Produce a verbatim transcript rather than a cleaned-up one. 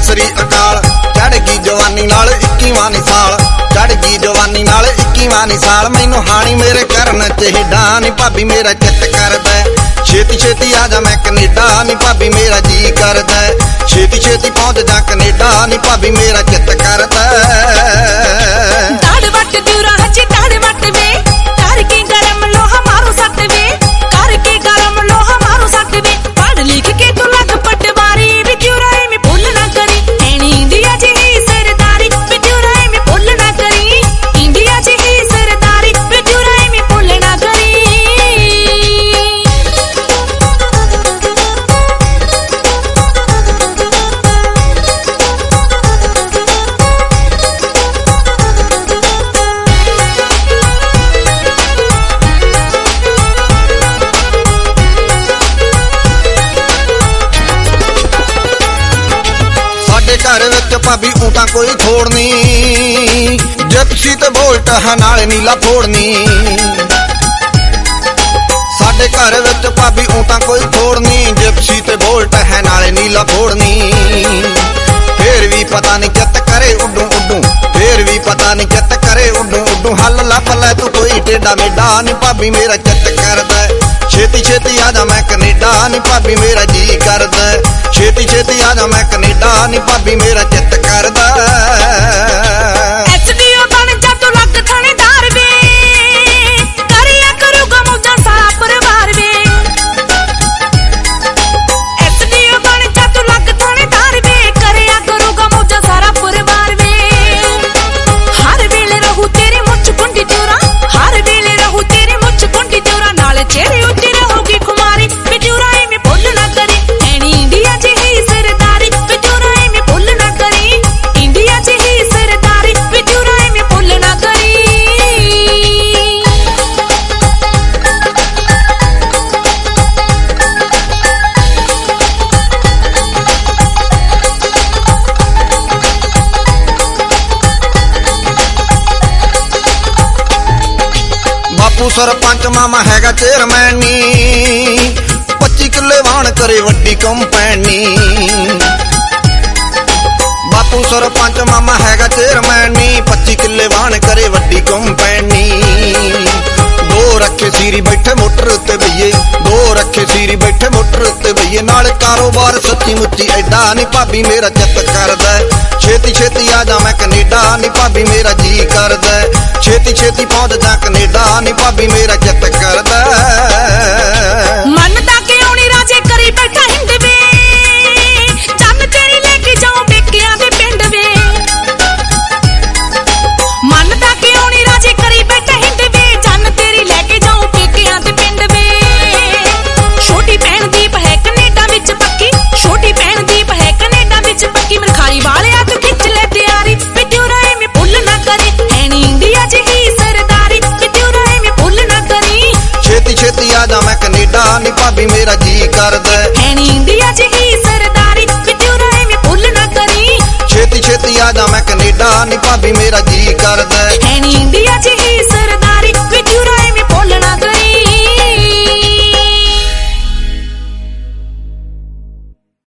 ਸ੍ਰੀ ਅਕਾਲ। ਚੜ ਗਈ ਜਵਾਨੀ ਨਾਲ ਇੱਕੀਵਾਂ ਨੀ ਸਾਲ, ਚੜ ਗਈ ਜਵਾਨੀ ਨਾਲ ਇੱਕੀਵਾਂ ਨੀ ਸਾਲ। ਮੈਨੂੰ ਹਾਣੀ ਮੇਰੇ ਕਰਨ ਚਿਹੜਾ ਨੀ ਭਾਬੀ ਮੇਰਾ ਚਿੱਤ ਕਰਦਾ, ਛੇਤੀ ਛੇਤੀ ਆ ਜਾ ਮੈਂ ਕੈਨੇਡਾ ਨੀ ਭਾਬੀ ਮੇਰਾ ਜੀ ਕਰਦਾ, ਛੇਤੀ ਛੇਤੀ ਪਹੁੰਚ ਜਾ ਕੈਨੇਡਾ ਨੀ ਭਾਬੀ ਮੇਰਾ ਚਿੱਤ ਕਰਦਾ। ਦਾੜ ਵੱਟ ਦੂਰਾ ਹਜੀ ਦਾੜ ਵੱਟ ਵੇ, ਕਰਕੇ ਗਰਮ ਲੋਹਾ ਮਾਰੂ ਸੱਟ ਵੇ, ਕਰਕੇ ਗਰਮ ਲੋਹਾ ਮਾਰੂ ਸੱਟ ਵੇ। ਪੜ੍ਹ ਲਿਖ ਕੇ ਤੂੰ ਲੱਗ ਪਟਵਾਰੀ, ਵੀ ਜੁਰਾਏ ਮੈਂ ਭੁੱਲ ਨਾ ਕਰੀ, ਐਣੀ ਇੰਡੀਆ ਜਿਹੀ ਸਰਦਾਰੀ, ਵੀ ਜੁਰਾਏ ਮੈਂ ਭੁੱਲ ਨਾ ਕਰੀ, ਇੰਡੀਆ ਜਿਹੀ ਸਰਦਾਰੀ, ਵੀ ਜੁਰਾਏ ਮੈਂ ਭੁੱਲ ਨਾ ਕਰੀ। ਘਰ ਵਿੱਚ ਭਾਬੀ ਊਂ ਤਾਂ ਕੋਈ ਥੋੜਨੀ, ਜਿਪਸੀ ਤੇ ਬੋਲਟ ਹੈ ਨਾਲ ਨੀਲਾ ਫੋੜਨੀ। ਸਾਡੇ ਘਰ ਵਿੱਚ ਭਾਬੀ ਊਂ ਤਾਂ ਕੋਈ ਥੋੜਨੀ, ਜਿਪਸੀ ਤੇ ਬੋਲਟ ਹੈ ਨਾਲ ਨੀਲਾ ਫੋੜਨੀ। ਫੇਰ ਵੀ ਪਤਾ ਨਹੀਂ ਕਿੱਤ ਕਰੇ ਉੱਡੂ ਉੱਡੂ, ਫੇਰ ਵੀ ਪਤਾ ਨਹੀਂ ਕਿੱਤ ਕਰੇ ਉੱਡੂ ਉੱਡੂ। ਹੱਲ ਲੱਭ ਲੈ ਤੂੰ ਕੋਈ ਟੇਡਾ ਮੇਡਾ ਨੀ ਭਾਬੀ ਮੇਰਾ ਚਿੱਤ ਕਰਦਾ, ਛੇਤੀ ਛੇਤੀ ਆ ਜਾ ਮੈਂ ਕੈਨੇਡਾ ਨੀ ਭਾਬੀ ਮੇਰਾ ਜੀ ਕਰਦਾ, ਛੇਤੀ ਛੇਤੀ ਆ ਜਾ ਮੈਂ ਕੈਨੇਡਾ ਨੀ ਭਾਬੀ ਮੇਰਾ ਚਿੱਤ ਕਰਦਾ। ਐਚਡੀਓ ਬਣ ਜਾ ਤੂੰ ਲੱਗ ਥਾਣੇਦਾਰ ਵੇ, ਕਰਿਆ ਕਰੂਗਾ ਮੌਜਾਂ ਸਾਰਾ ਪਰਿਵਾਰ ਵੇ। ਐਚਡੀਓ ਬਣ ਜਾ ਤੂੰ ਲੱਗ ਥਾਣੇਦਾਰ ਵੇ, ਕਰਿਆ ਕਰੂਗਾ ਮੌਜਾਂ ਸਾਰਾ ਪਰਿਵਾਰ ਵੇ। ਹਰ ਵੇਲੇ ਰਹੂ ਤੇਰੀ ਮੁੱਛ ਕੁੰਡੀ ਚੋਰਾ, ਹਰ ਵੇਲੇ ਰਹੂ ਤੇਰੀ ਮੁੱਛ ਕੁੰਡੀ ਚੋਰਾ, ਨਾਲ ਚਿਹਰੇ ਉੱਤੇ ਰਹੂਗੀ ਖੁਮਾਰੀ, ਵੀ ਜੁਰਾਏ ਮੈਂ ਭੁੱਲ ਨਾ ਕਰੀ, ਐਣੀ ਇੰਡੀਆ ਜਿਹੀ ਸਰਦਾਰੀ, ਵੀ ਜੁਰਾਏ ਮੈਂ ਭੁੱਲ ਨਾ ਕਰੀ, ਇੰਡੀਆ ਜਿਹੀ ਸਰਦਾਰੀ, ਵੀ ਜੁਰਾਏ ਮੈਂ ਭੁੱਲ ਨਾ ਕਰੀ। ਬਾਪੂ ਸਰਪੰਚ ਮਾਮਾ ਹੈਗਾ ਚੇਅਰਮੈਨ ਨੀ, ਪੱਚੀ ਕਿੱਲੇ ਵਾਹਣ ਕਰੇ ਵੱਡੀ ਕੰਪੈਨੀ। ਬਾਪੂ ਸਰਪੰਚ ਮਾਮਾ ਹੈਗਾ ਚੇਅਰਮੈਨ ਨੀ, ਪੱਚੀ ਕਿੱਲੇ ਵਾਹਣ ਕਰੇ ਵੱਡੀ ਕੰਪੈਨੀ। ਦੋ ਰੱਖੇ ਸੀਰੀ ਬੈਠੇ ਮੋਟਰ ਉੱਤੇ ਬਈਏ, ਦੋ ਰੱਖੇ ਸੀਰੀ ਬੈਠੇ ਮੋਟਰ ਉੱਤੇ ਬਈਏ। ਨਾਲ ਕਾਰੋਬਾਰ ਸੱਚੀ ਮੁੱਚੀ ਐਡਾ ਨੀ ਭਾਬੀ ਮੇਰਾ ਚਿੱਤ ਕਰਦਾ, ਛੇਤੀ ਛੇਤੀ ਆ ਜਾ ਮੈਂ ਕੈਨੇਡਾ ਨੀ ਭਾਬੀ ਮੇਰਾ ਜੀ ਕਰਦਾ, ਛੇਤੀ ਛੇਤੀ ਪਹੁੰਚ ਜਾ ਕੈਨੇਡਾ ਨੀ ਭਾਬੀ ਮੇਰਾ ਚਿੱਤ ਕਰਦਾ। ਮੰਨਦਾ ਕਿਉਂ ਨੀ ਰਾਜੇ ਕਰੀ ਬੈਠਾ ਹਿੰਦ ਵੇ, ਚੰਨ ਤੇਰੀ ਲੈ ਕੇ ਜਾਉ ਪੇਕਿਆਂ ਦੇ ਪਿੰਡ ਵੇ। ਮੰਨਦਾ ਕਿਉਂ ਨੀ ਰਾਜੇ ਕਰੀ ਬੈਠਾ ਹਿੰਦ ਵੇ, ਚੰਨ ਤੇਰੀ ਲੈ ਕੇ ਜਾਉ ਪੇਕਿਆਂ ਦੇ ਪਿੰਡ ਵੇ। ਛੋਟੀ ਭੈਣ ਦੀਪ ਹੈ ਕੈਨੇਡਾ ਵਿੱਚ ਪੱਕੀ, ਛੋਟੀ ਭੈਣ ਦੀਪ ਹੈ ਕੈਨੇਡਾ ਵਿੱਚ ਪੱਕੀ। ਮਰਖਾਈ ਵਾਲਿਆ ਤੂੰ ਖਿੱਚ ਲੈ ਤਿਆਰੀ, ਵੀ ਜੁਰਾਏ ਮੈਂ ਭੁੱਲ ਨਾ ਕਰੀ, ਐਣੀ ਇੰਡੀਆ ਜਿਹੀ ਸਰਦਾਰੀ, ਵੀ ਜੁਰਾਏ ਮੈਂ ਭੁੱਲ ਨਾ ਕਰੀ, ਛੇਤੀ ਛੇਤੀ ਆ ਜਾ ਮੈਂ ਕੈਨੇਡਾ ਨੀ ਭਾਬੀ ਮੇਰਾ ਜੀ ਕਰਦਾ, ਐਣੀ ਇੰਡੀਆ ਜਿਹੀ ਸਰਦਾਰੀ, ਵੀ ਜੁਰਾਏ ਮੈਂ ਭੁੱਲ ਨਾ ਕਰੀ, ਛੇਤੀ ਛੇਤੀ ਆ ਜਾ ਮੈਂ ਕੈਨੇਡਾ ਨੀ ਭਾਬੀ ਮੇਰਾ ਜੀ